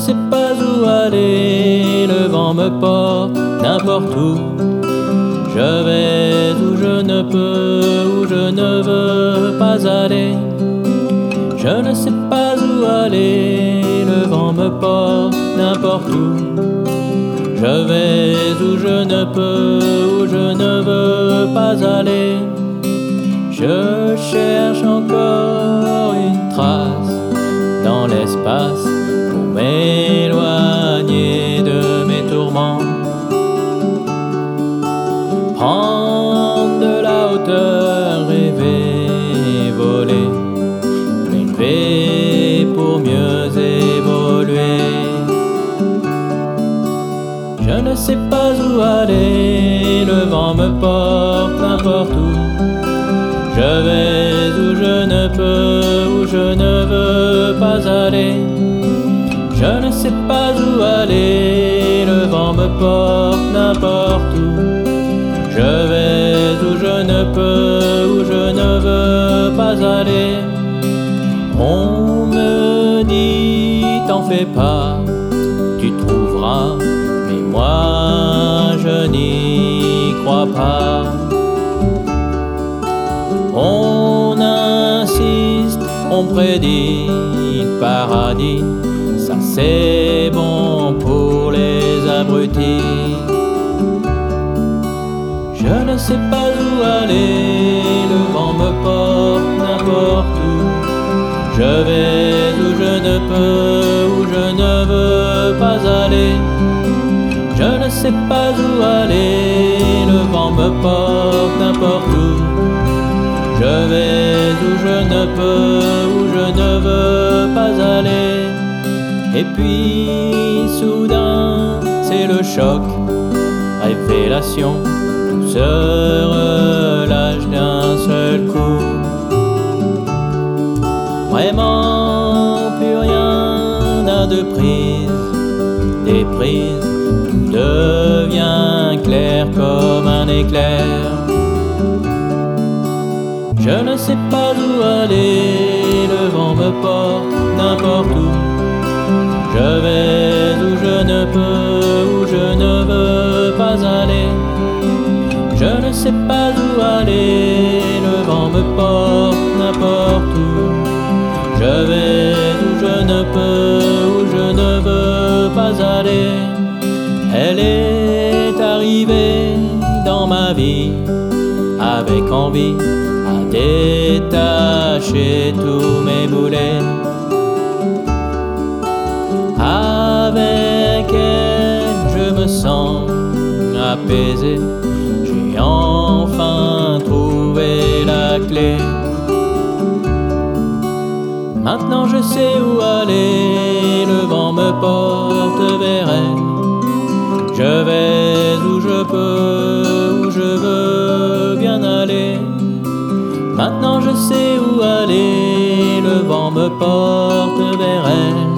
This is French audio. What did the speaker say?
sais pas où aller, le vent me porte n'importe où. Je vais où je ne peux, où je ne veux pas aller. Je ne sais pas où aller, le vent me porte n'importe où. Je vais où je ne peux, où je ne veux pas aller. Je cherche encore une trace dans l'espace pour m'éloigner de mes tourments. Prendre de la hauteur, rêver, voler, m'élever pour mieux évoluer. Je ne sais pas où aller, le vent me porte n'importe où. Je vais où je ne peux, où je ne veux pas aller. Je ne sais pas où aller, le vent me porte n'importe où. Je vais où je ne peux, où je ne veux pas aller. On me dit t'en fais pas, tu trouveras, mais moi je n'y crois pas. On insiste, on prédit le paradis, ça c'est bon pour les abrutis. Je ne sais pas où aller, le vent me porte n'importe où. Je vais où je ne peux, où je ne veux pas aller. Je ne sais pas où aller, le vent me porte n'importe où. Je vais où je ne peux, où je ne veux pas aller. Et puis soudain, c'est le choc, révélation, tout se relâche d'un seul coup. Vraiment plus rien n'a de prise, des prises, tout devient clair comme un éclair. Je ne sais pas où aller, le vent me porte n'importe où. Je vais où je ne peux, où je ne veux pas aller. Je ne sais pas où aller, le vent me porte n'importe où. Je vais où je ne peux, où je ne veux pas aller. Elle est arrivée dans ma vie avec envie à détacher tous mes boulets. Avec elle, je me sens apaisé. J'ai enfin trouvé la clé. Maintenant je sais où aller, le vent me porte vers elle. Je vais où je peux, où je veux bien aller. Maintenant je sais où aller, le vent me porte vers elle.